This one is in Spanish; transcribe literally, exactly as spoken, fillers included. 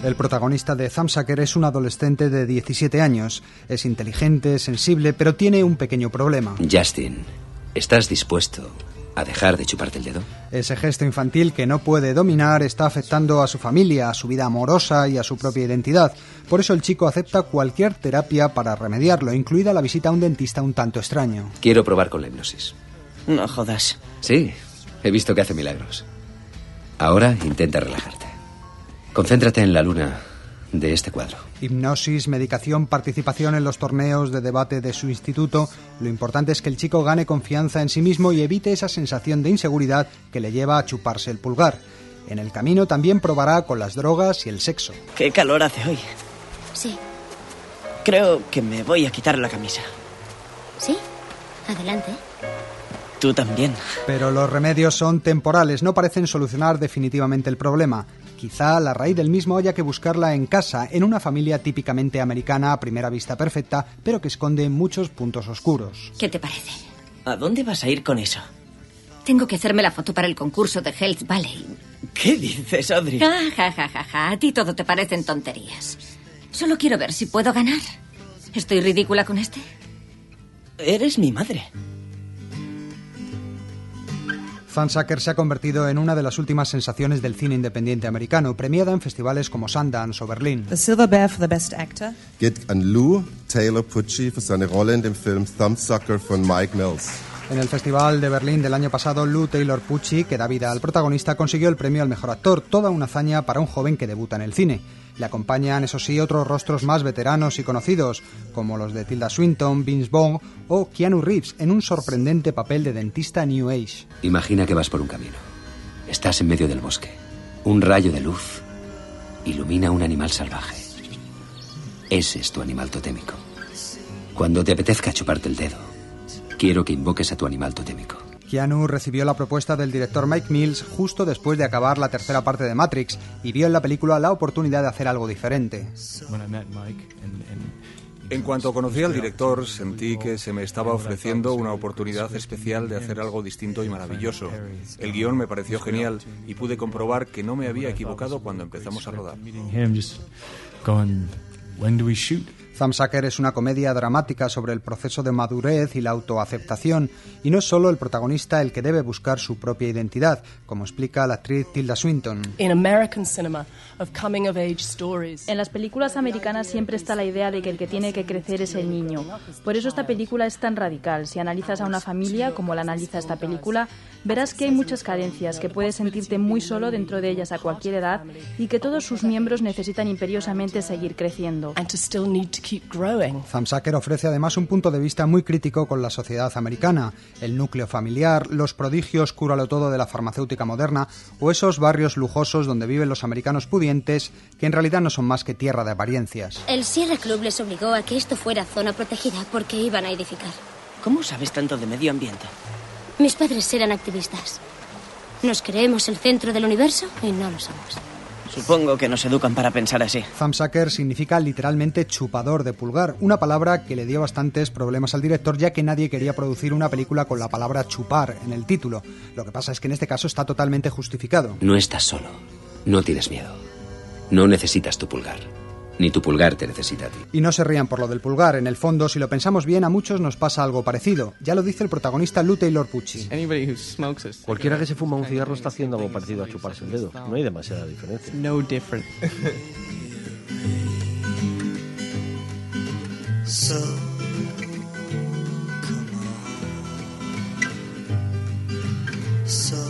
El protagonista de Thumbsucker es un adolescente de diecisiete años. Es inteligente, sensible, pero tiene un pequeño problema. Justin, ¿estás dispuesto a dejar de chuparte el dedo? Ese gesto infantil que no puede dominar está afectando a su familia, a su vida amorosa y a su propia identidad. Por eso el chico acepta cualquier terapia para remediarlo, incluida la visita a un dentista un tanto extraño. Quiero probar con la hipnosis. No jodas. Sí, he visto que hace milagros. Ahora intenta relajarte. Concéntrate en la luna de este cuadro. Hipnosis, medicación, participación en los torneos de debate de su instituto. Lo importante es que el chico gane confianza en sí mismo y evite esa sensación de inseguridad que le lleva a chuparse el pulgar. En el camino también probará con las drogas y el sexo. Qué calor hace hoy. Sí. Creo que me voy a quitar la camisa. ¿Sí? Adelante. Tú también. Pero los remedios son temporales, no parecen solucionar definitivamente el problema. Quizá la raíz del mismo haya que buscarla en casa, en una familia típicamente americana a primera vista perfecta, pero que esconde muchos puntos oscuros. ¿Qué te parece? ¿A dónde vas a ir con eso? Tengo que hacerme la foto para el concurso de Hells Valley. ¿Qué dices, Audrey? Ja, ja, ja, ja, ja. A ti todo te parecen tonterías. Solo quiero ver si puedo ganar. ¿Estoy ridícula con este? Eres mi madre. Thumbsucker se ha convertido en una de las últimas sensaciones del cine independiente americano, premiada en festivales como Sundance o Berlín. The Silver Bear for the Best Actor. Geht an Lou Taylor Pucci für seine Rolle in dem Film Thumbsucker von Mike Mills. En el Festival de Berlín del año pasado, Lou Taylor Pucci, que da vida al protagonista, consiguió el premio al mejor actor, toda una hazaña para un joven que debuta en el cine. Le acompañan, eso sí, otros rostros más veteranos y conocidos, como los de Tilda Swinton, Vince Vaughn o Keanu Reeves, en un sorprendente papel de dentista New Age. Imagina que vas por un camino. Estás en medio del bosque. Un rayo de luz ilumina un animal salvaje. Ese es tu animal totémico. Cuando te apetezca chuparte el dedo, quiero que invoques a tu animal totémico. Keanu recibió la propuesta del director Mike Mills justo después de acabar la tercera parte de Matrix y vio en la película la oportunidad de hacer algo diferente. En cuanto conocí al director, sentí que se me estaba ofreciendo una oportunidad especial de hacer algo distinto y maravilloso. El guión me pareció genial y pude comprobar que no me había equivocado cuando empezamos a rodar. Thumbsucker es una comedia dramática sobre el proceso de madurez y la autoaceptación, y no es solo el protagonista el que debe buscar su propia identidad, como explica la actriz Tilda Swinton. En las películas americanas siempre está la idea de que el que tiene que crecer es el niño. Por eso esta película es tan radical. Si analizas a una familia, como la analiza esta película, verás que hay muchas carencias, que puedes sentirte muy solo dentro de ellas a cualquier edad y que todos sus miembros necesitan imperiosamente seguir creciendo. Thumbsucker ofrece además un punto de vista muy crítico con la sociedad americana, el núcleo familiar, los prodigios cúralo todo de la farmacéutica moderna o esos barrios lujosos donde viven los americanos pudientes que en realidad no son más que tierra de apariencias. El Sierra Club les obligó a que esto fuera zona protegida porque iban a edificar. ¿Cómo sabes tanto de medio ambiente? Mis padres eran activistas. Nos creemos el centro del universo y no lo somos. Supongo que nos educan para pensar así. Thumbsucker significa literalmente chupador de pulgar, una palabra que le dio bastantes problemas al director, ya que nadie quería producir una película con la palabra chupar en el título. Lo que pasa es que en este caso está totalmente justificado. No estás solo. No tienes miedo. No necesitas tu pulgar. Ni tu pulgar te necesita a ti. Y no se rían por lo del pulgar. En el fondo, si lo pensamos bien, a muchos nos pasa algo parecido. Ya lo dice el protagonista Lou Taylor Pucci. Cualquiera que se fuma un cigarro está haciendo algo parecido a chuparse el dedo. No hay demasiada diferencia. No different. So, come on. So